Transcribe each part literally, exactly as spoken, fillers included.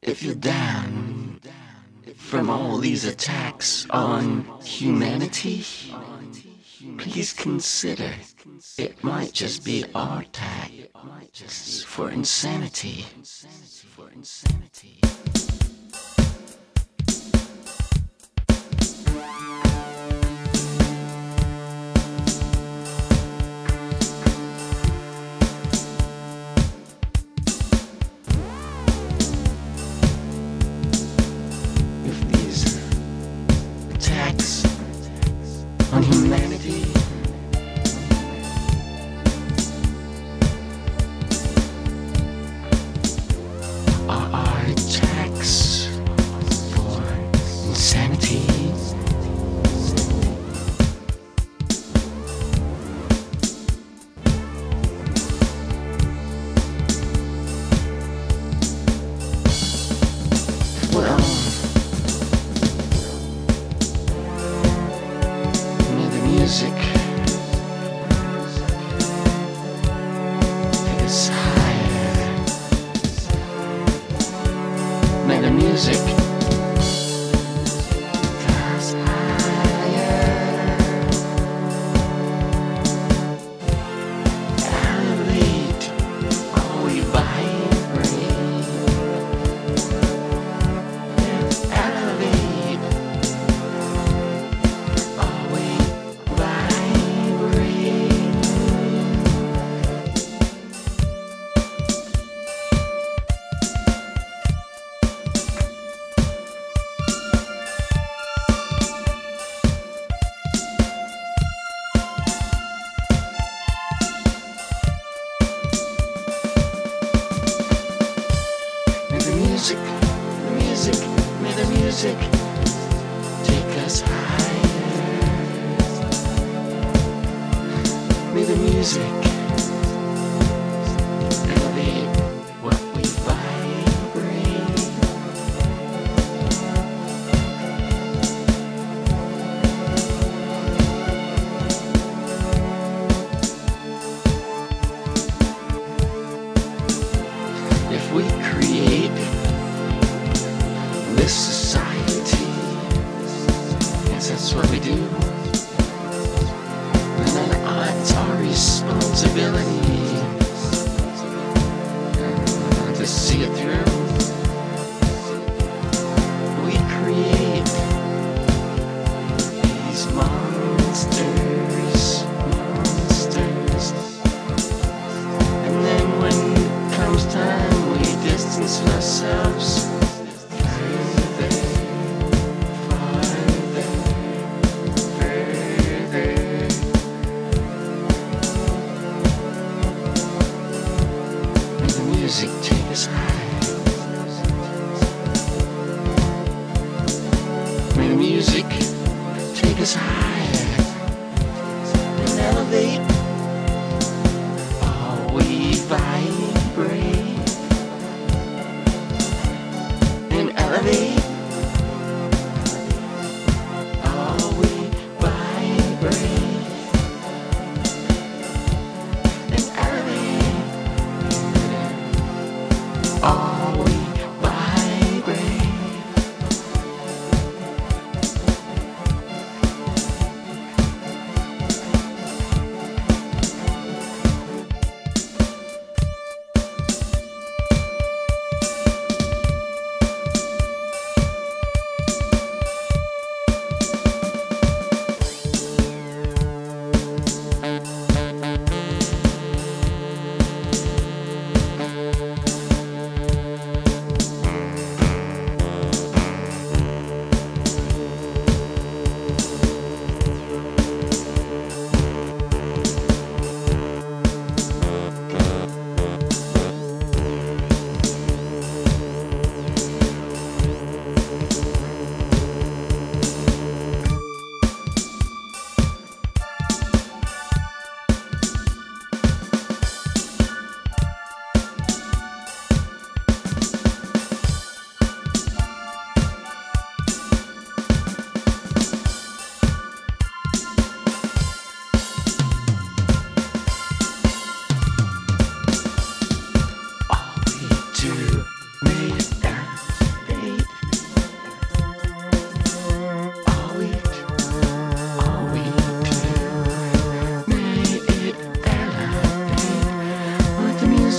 If you're down from all these attacks on humanity, please consider it might just be our tax for insanity. If these attacks on humanity are our attacks for insanity, well, may the music take us higher. May the music take us higher. Elevate all we vibrate. Elevate all we vibrate. May the music, the music, may the music take us higher. May the music elevate what we vibrate. If we create this society, yes, that's what we do, then it's our responsibility uh, to see it through. We create these monsters, monsters, and then when it comes time, we distance ourselves further, farther, further. May the music take us high. May the music take us higher and elevate all we vibrate. And elevate all we vibrate. And elevate all we vibrate.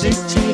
music take